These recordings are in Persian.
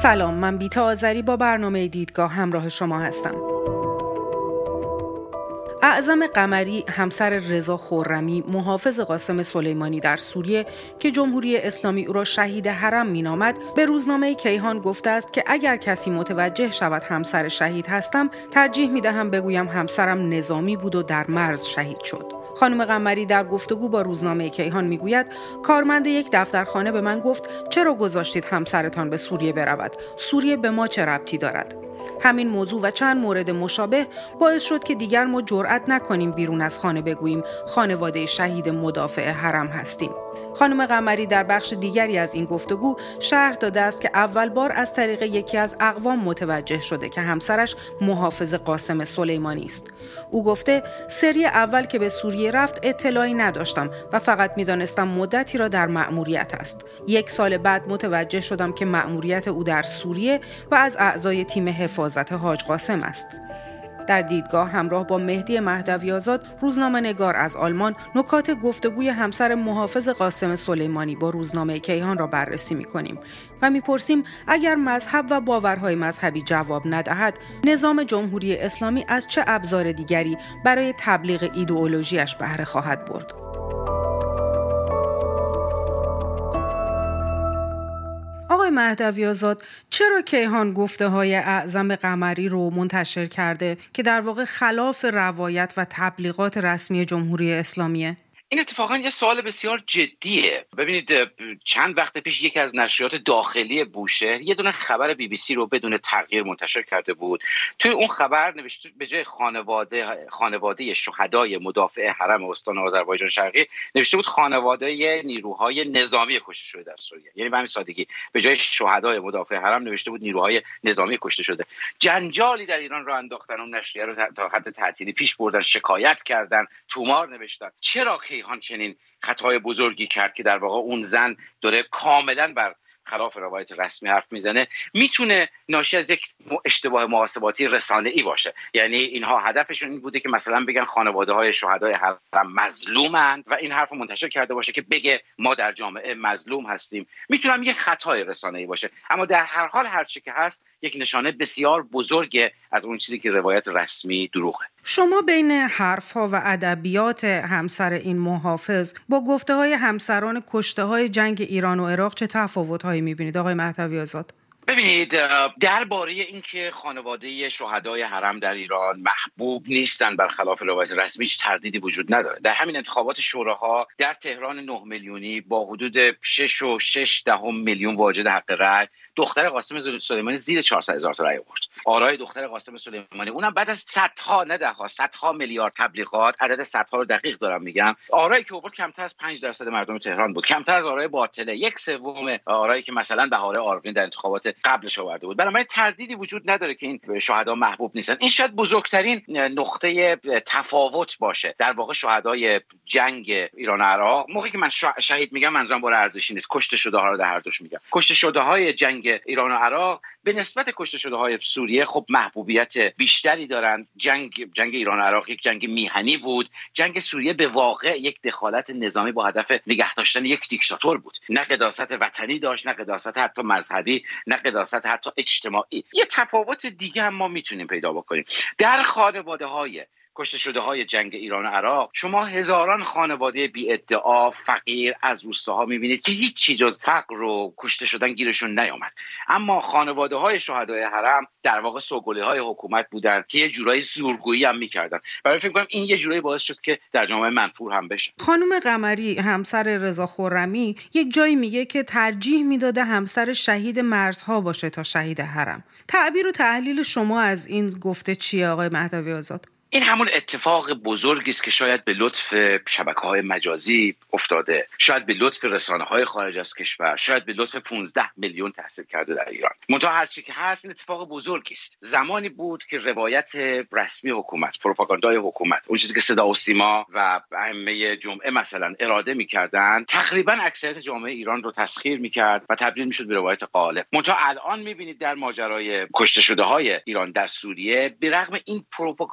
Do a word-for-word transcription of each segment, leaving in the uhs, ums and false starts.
سلام، من بیتا آذری با برنامه دیدگاه همراه شما هستم. اعظم قمری همسر رضا خرمی محافظ قاسم سلیمانی در سوریه که جمهوری اسلامی او را شهید حرم مینامد، به روزنامه کیهان گفته است که اگر کسی متوجه شود همسر شهید هستم، ترجیح میدهم بگویم همسرم نظامی بود و در مرز شهید شد. خانم قمری در گفتگو با روزنامه کیهان میگوید کارمند یک دفترخانه به من گفت چرا گذاشتید همسرتان به سوریه برود؟ سوریه به ما چه ربطی دارد؟ همین موضوع و چند مورد مشابه باعث شد که دیگر ما جرئت نکنیم بیرون از خانه بگوییم خانواده شهید مدافع حرم هستیم. خانم قمری در بخش دیگری از این گفتگو شرح داده است که اول بار از طریق یکی از اقوام متوجه شده که همسرش محافظ قاسم سلیمانی است. او گفته سری اول که به سوریه رفت اطلاعی نداشتم و فقط می‌دانستم مدتی را در مأموریت است. یک سال بعد متوجه شدم که مأموریت او در سوریه و از اعضای تیم حفاظت حاج قاسم است. در دیدگاه همراه با مهدی مهدوی‌آزاد، روزنامه‌نگار از آلمان، نکات گفتگوی همسر محافظ قاسم سلیمانی با روزنامه کیهان را بررسی می‌کنیم و می‌پرسیم اگر مذهب و باورهای مذهبی جواب ندهد، نظام جمهوری اسلامی از چه ابزار دیگری برای تبلیغ ایدئولوژیش بهره خواهد برد؟ آقای مهدوی‌آزاد، چرا کیهان گفته های اعظم قمری رو منتشر کرده که در واقع خلاف روایت و تبلیغات رسمی جمهوری اسلامیه؟ این اتفاقا یه سوال بسیار جدیه. ببینید چند وقت پیش یکی از نشریات داخلی بوشهر یه دونه خبر بی بی سی رو بدون تغییر منتشر کرده بود. توی اون خبر نوشته به جای خانواده خانواده شهدای مدافع حرم استان آذربایجان شرقی نوشته بود خانواده نیروهای نظامی کشته شده در سوریه. یعنی به همین سادگی به جای شهدای مدافع حرم نوشته بود نیروهای نظامی کشته شده. جنجالی در ایران راه انداختن، اون نشریه رو تا حد تعطیلی پیش بردن، شکایت کردن، تومار نوشتن. چرا کیهان چنین خطای بزرگی کرد که در واقع اون زن داره کاملا بر خلاف روایت رسمی حرف میزنه؟ میتونه ناشی از یک اشتباه محاسباتی رسانه‌ای باشه. یعنی اینها هدفشون این بوده که مثلا بگن خانواده های شهدای حرم مظلومند و این حرف منتشر کرده باشه که بگه ما در جامعه مظلوم هستیم. میتونم یک خطای رسانه‌ای باشه، اما در هر حال هر چی که هست یک نشانه بسیار بزرگه از اون چیزی که روایت رسمی دروغه. شما بین حرف‌ها و ادبیات همسر این محافظ با گفته‌های همسران کشته‌های جنگ ایران و عراق چه تفاوت‌هایی می‌بینید آقای مهدوی‌آزاد؟ ببینید، درباره اینکه خانواده شهدای حرم در ایران محبوب نیستن برخلاف روایت رسمی هیچ تردیدی وجود نداره. در همین انتخابات شوراها در تهران نه میلیونی با حدود شش و شش دهم میلیون واجد حق رأی، دختر قاسم سلیمانی زیر چهارصد هزار تا رأی آورد. آرای دختر قاسم سلیمانی، اونم بعد از صدها نه ده‌ها صدها میلیارد تبلیغات، عدد صدها رو دقیق دارم میگم، آرایی که آورد کمتر از پنج درصد مردم تهران بود، کمتر از آرای باطله، یک سوم آرایی که مثلا بهاره آروین در انتخابات قبلش آورده بود. بنابراین تردیدی وجود نداره که این شهدا محبوب نیستن. این شاید بزرگترین نقطه تفاوت باشه. در واقع شهدای جنگ ایران و عراق، موقعی که من شهید میگم منظورم بار ارزشی نیست، کشته شده ها رو در هر دوش میگم. کشته شده های جنگ ایران و عراق به نسبت کشته شده های سوریه خب محبوبیت بیشتری دارن. جنگ جنگ ایران و عراق یک جنگ میهنی بود. جنگ سوریه به واقع یک دخالت نظامی با هدف نگه داشتن یک دیکتاتور بود. نه قداست وطنی داشت، نه قداست حتی مذهبی، نه قداست حتی اجتماعی. یه تفاوت دیگه هم ما میتونیم پیدا بکنیم. در خانواده‌های کشته شده های جنگ ایران و عراق شما هزاران خانواده بی ادعا فقیر از روستاها میبینید که هیچ چیز جز فقر و کشته شدن گیرشون نیامد. اما خانواده های شهدای حرم در واقع سوگلی های حکومت بودن که یه جورایی زورگویی هم میکردن. برای فکر کنم این یه جورایی باعث شد که در جامعه منفور هم بشه. خانم قمری همسر رضا خرمی یک جایی میگه که ترجیح میداده همسر شهید مرزها باشه تا شهید حرم. تعبیر و تحلیل شما از این گفته چیه آقای مهدوی‌آزاد؟ این همون اتفاق بزرگی است که شاید به لطف شبکه‌های مجازی افتاده، شاید به لطف رسانه‌های خارج از کشور، شاید به لطف پانزده میلیون تحصیل کرده در ایران. منتها هر چی که هست این اتفاق بزرگی است. زمانی بود که روایت رسمی حکومت، پروپاگاندای حکومت، اون چیزی که صدا و سیما و ائمه جمعه مثلا اراده می‌کردن، تقریبا اکثریت جامعه ایران رو تسخیر می‌کرد و تبدیل می‌شد به روایت غالب. منتها الان می‌بینید در ماجرای کشته شده‌های ایران در سوریه، به رغم این پروپاگاندای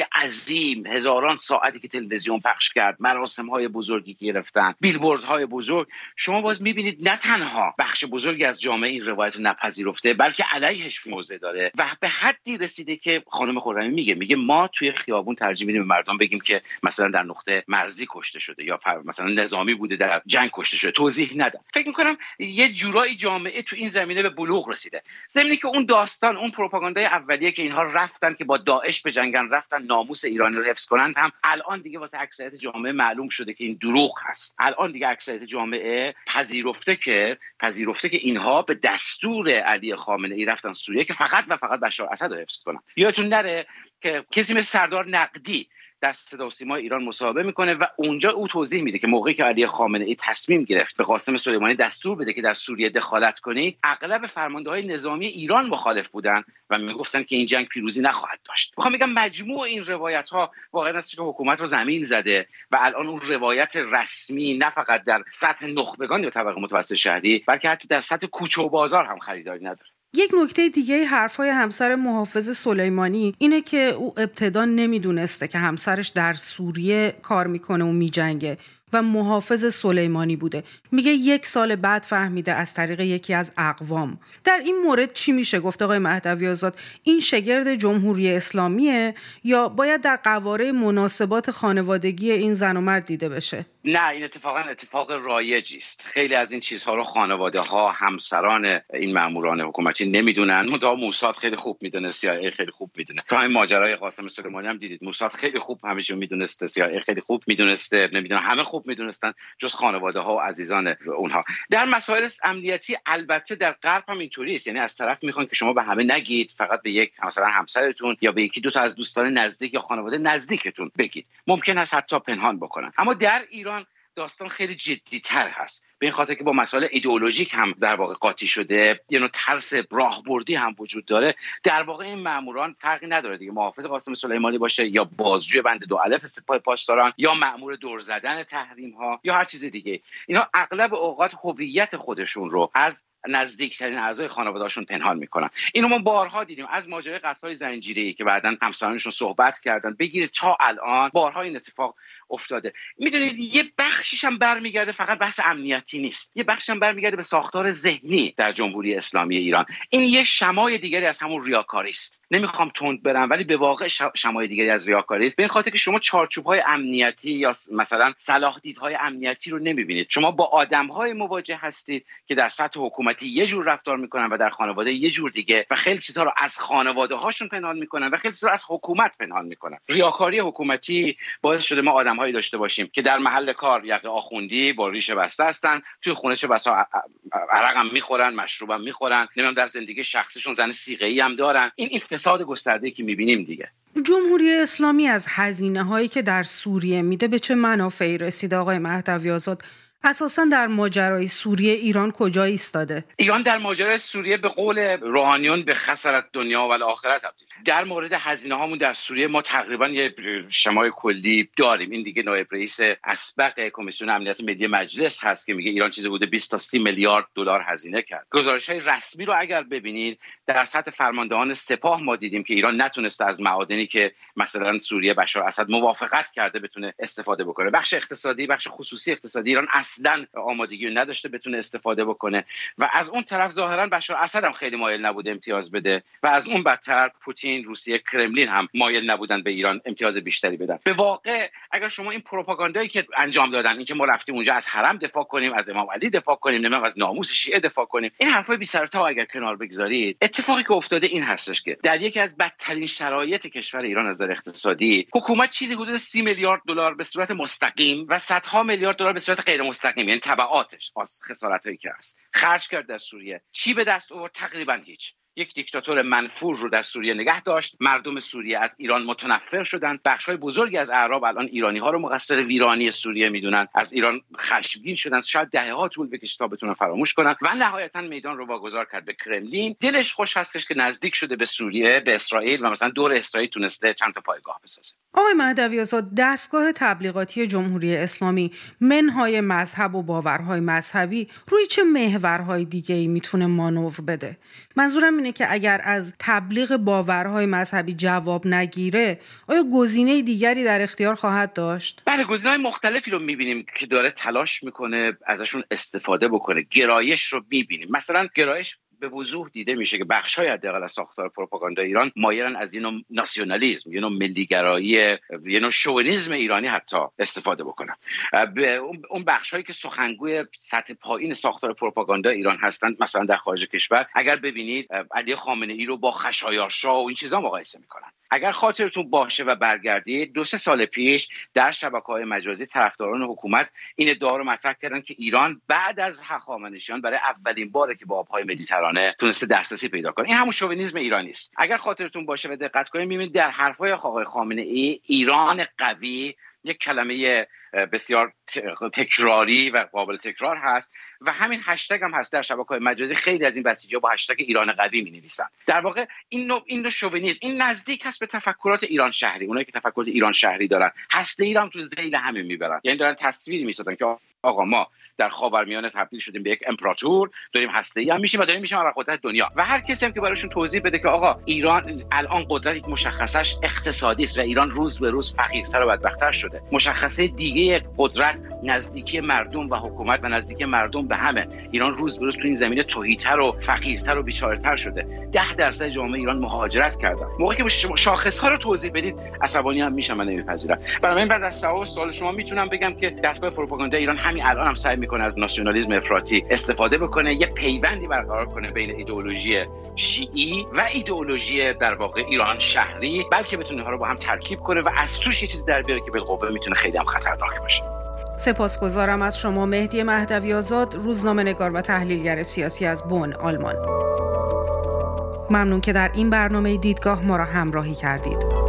های عظیم، هزاران ساعتی که تلویزیون پخش کرد، مراسم های بزرگی که گرفتن، بیلبورد های بزرگ، شما باز میبینید نه تنها بخش بزرگی از جامعه این روایت رو نپذیرفته بلکه علیهش موضع داره و به حدی رسیده که خانم خرمی میگه میگه ما توی خیابون ترجیح میدیم به مردم بگیم که مثلا در نقطه مرزی کشته شده یا مثلا نظامی بوده در جنگ کشته شده، توضیح ندن. فکر میکنم یه جورایی جامعه تو این زمینه به بلوغ رسیده. زمینی که اون داستان، اون پروپاگاندای اولیه که اینها رفتن که با داعش بجنگن، رفتن ناموس ایرانی رو حفظ کنند، هم الان دیگه واسه اکثریت جامعه معلوم شده که این دروغ هست. الان دیگه اکثریت جامعه پذیرفته که پذیرفته که اینها به دستور علی خامنه ای رفتن سوریه که فقط و فقط بشار اسد رو حفظ کنن. یادتون نره که کسی مثل سردار نقدی در صدا و سیما ایران مصاحبه میکنه و اونجا او توضیح میده که موقعی که علی خامنه ای تصمیم گرفت به قاسم سلیمانی دستور بده که در سوریه دخالت کنه، اغلب فرمانده‌های نظامی ایران مخالف بودن و میگفتن که این جنگ پیروزی نخواهد داشت. میخوام بگم مجموع این روایت ها واقعا است که حکومت رو زمین زده و الان اون روایت رسمی نه فقط در سطح نخبگان یا طبقه متوسط شهری بلکه حتی در سطح کوچه و بازار هم خریداری نداره. یک نکته دیگه حرفای همسر محافظ سلیمانی اینه که او ابتدا نمیدونسته که همسرش در سوریه کار میکنه و میجنگه و محافظ سلیمانی بوده. میگه یک سال بعد فهمیده از طریق یکی از اقوام. در این مورد چی میشه گفت آقای مهدوی آزاد؟ این شگرد جمهوری اسلامیه یا باید در قواره مناسبات خانوادگی این زن و مرد دیده بشه؟ نه، این اتفاقا اتفاق رایجی است. خیلی از این چیزها رو خانواده ها، همسران این ماموران حکومتی نمیدونن. مدام موساد خیلی خوب میدونه، سی آی ای خیلی خوب میدونه. تا این ماجرای قاسم سلیمانی هم دیدید، موساد خیلی خوب همه چیو میدونسته، سی آی ای خیلی خوب میدونسته، نمیدونه همه خوب میدونستن جز خانواده ها و عزیزان اونها. در مسائل امنیتی البته در غرب هم اینطوری است، یعنی از طرف میخوان که شما به همه نگید، فقط به یک مثلا همسرتون یا به یکی دو تا از دوستان نزدیک یا خانواده نزدیکتون بگید. ممکن است حتی پنهان بکنن. اما در ایران داستان خیلی جدی‌تر هست، به این خاطر که با مسائل ایدئولوژیک هم در واقع قاطی شده، یه نوع ترس راهبردی هم وجود داره. در واقع این ماموران فرقی نداره دیگه، محافظ قاسم سلیمانی باشه یا بازجوی بند دو الف سپاه پاسداران یا مأمور دور زدن تحریم ها یا هر چیز دیگه، اینا اغلب اوقات هویت خودشون رو از نزدیکترین اعضای خانواده‌شون پنهان میکنن. اینو ما بارها دیدیم، از ماجرای قتل‌های زنجیره‌ای که بعداً همسرانشون صحبت کردن بگیرید تا الان بارها این اتفاق افتاده. میدونید یه بخشیش هم برمیگرده فقط بحث امنیتی نیست، یه بخشش هم برمیگرده به ساختار ذهنی در جمهوری اسلامی ایران. این یه شمای دیگری از همون ریاکاری است. نمیخوام تند برم ولی به واقع شمای دیگری از ریاکاری است، به این خاطر که شما چارچوب‌های امنیتی یا مثلا صلاح دیدهای امنیتی رو نمیبینید. شما با آدم‌های مواجه هستید که در سطح حکومتی یه جور رفتار میکنن و در خانواده یه جور دیگه و خیلی چیزها رو از خانواده هاشون پنهان میکنن و خیلی چیزها رو از حکومت پنهان میکنن. ریاکاری حکومتی باعث شده ما آدم‌هایی داشته باشیم که در محل کار یقه آخوندی با ریش بسته هستن، توی خونه چه بسا عرق هم میخورن، مشروب هم میخورن، نمیدونم در زندگی شخصیشون زن صیغه‌ای هم دارن. این این فساد گسترده‌ای که میبینیم دیگه. جمهوری اسلامی از هزینه‌هایی که در سوریه میده به چه منافعی رسیده آقای مهدوی آزاد؟ اساساً در ماجرای سوریه ایران کجا ایستاده؟ ایران در ماجرای سوریه به قول روحانیون به خسارت دنیا و آخرت تبدیل. در مورد هزینه هامون در سوریه ما تقریبا یه شمای کلی داریم. این دیگه نایب رئیس اسبق کمیسیون امنیت ملی مجلس هست که میگه ایران چیزی بوده بیست تا سی میلیارد دلار هزینه کرد. گزارش‌های رسمی رو اگر ببینید در سطح فرماندهان سپاه ما دیدیم که ایران نتونسته از معادنی که مثلا سوریه بشار اسد موافقت کرده بتونه استفاده بکنه. بخش اقتصادی، بخش خصوصی اقتصادی ایران اصلا آمادگی نداشته بتونه استفاده بکنه و از اون طرف ظاهرا بشار اسد هم خیلی مایل نبوده امتیاز بده و از اون بدتر پوتین، روسیه، کرملین هم مایل نبودن به ایران امتیاز بیشتری بدن. به واقع اگر شما این پروپاگاندایی که انجام دادن، این که ما رفتیم اونجا از حرم دفاع کنیم، از امام علی دفاع کنیم، نمیدونم از ناموس شیعه دفاع کنیم، این حرفای بی سر و ته اگر کنار بگذارید، اتفاقی که افتاده این هستش که در یکی از بدترین شرایط کشور ایران از نظر اقتصادی، حکومت چیزی حدود سی میلیارد دلار به صورت مستقیم و صدها میلیارد دلار به صورت غیر مستقیم، یعنی تبعاتش از خسارتایی که هست، خرج کرد در سوریه. چی به دست آورد؟ تقریبا هیچ. یک دیکتاتور منفور رو در سوریه نگه داشت. مردم سوریه از ایران متنفر شدند. بخش‌های بزرگی از اعراب الان ایرانی‌ها رو مقصر ویرانی سوریه میدونن، از ایران خشمگین شدند. شاید دهه‌ها طول بکشه تا بتونن فراموش کنن و نهایتاً میدان رو واگذار کرد به کرملین. دلش خوش هستش که نزدیک شده به سوریه، به اسرائیل و مثلا دور اسرائیل تونسته چند تا پایگاه بسازه. آقای مهدوی آزاد، دستگاه تبلیغاتی جمهوری اسلامی منهای مذهب و باورهای مذهبی روی چه محورهای دیگه‌ای میتونه مانور بده؟ منظورم اینه که اگر از تبلیغ باورهای مذهبی جواب نگیره، آیا گزینه دیگری در اختیار خواهد داشت؟ بله، گزینه‌های مختلفی رو می‌بینیم که داره تلاش می‌کنه ازشون استفاده بکنه. گرایش رو می‌بینیم. مثلا گرایش به وضوح دیده میشه که بخش‌های حداقل از ساختار پروپاگاندا ایران مایلن از اینو ناسیونالیسم، یه نوع ملیگرایی، یه نوع شوونیسم ایرانی حتی استفاده بکنن. اون بخش‌هایی که سخنگوی سطح پایین ساختار پروپاگاندا ایران هستند، مثلا در خارج کشور، اگر ببینید علی خامنه‌ای رو با خشایارشا و این چیزا مقایسه میکنن. اگر خاطرتون باشه و برگردید، دو سه سال پیش در شبکه‌های مجازی طرفداران حکومت این ادعا رو مطرح کردن که ایران بعد از هخامنشیان برای اولین باره که با آب‌های مدیترانه تونسته دسترسی پیدا کنه. این همون شوونیسم ایرانی است. اگر خاطرتون باشه و دقت کنید می‌بینید در حرف‌های آقای خامنه‌ای ایران قوی یک کلمه بسیار تکراری و قابل تکرار هست و همین هشتگ هم هست در شبکه‌های مجازی. خیلی از این بسیجی‌ها با هشتگ ایران قوی می‌نویسن. در واقع این نوع این نوع شوونیسم، این نزدیک هست به تفکرات ایران شهری. اونایی که تفکرات ایران شهری دارن، هسته ایران تو ذیل همین میبرن. یعنی دارن تصویری میسازن که آقا ما در خاورمیانه تبدیل شدیم به یک امپراتور، داریم هسته‌ای هم میشیم و داریم میشیم ابرقدرت دنیا. و هر کسی هم که براشون توضیح بده که آقا ایران الان قدرت یک مشخصش اقتصادی است و ایران روز به روز فقیرتر و بدبخت‌تر شده. مشخصه دیگه قدرت نزدیکی مردم و حکومت و نزدیکی مردم به همه. ایران روز به روز تو این زمینه تهی‌تر و فقیرتر و بیچاره‌تر شده. ده درصد جامعه ایران مهاجرت کردن. موقعی که شاخص‌ها رو توضیح بدید عصبانی هم میشم و نمیپذیرم. برای بعد از جواب سوال شما میتونم بگم که دستگاه پروپاگاندا ایران همین الان هم سعی میکنه از ناسیونالیسم افراطی استفاده بکنه، یه پیوندی برقرار کنه بین ایدئولوژی شیعی و ایدئولوژی در واقع ایران شهری، بلکه بتونه اینها رو با هم ترکیب کنه و از توش یه چیز در بیاره که بالقوه میتونه خیلی هم خطرناک باشه. سپاسگزارم از شما مهدی مهدوی آزاد، روزنامه‌نگار و تحلیلگر سیاسی از بن، آلمان. ممنون که در این برنامه دیدگاه ما را همراهی کردید.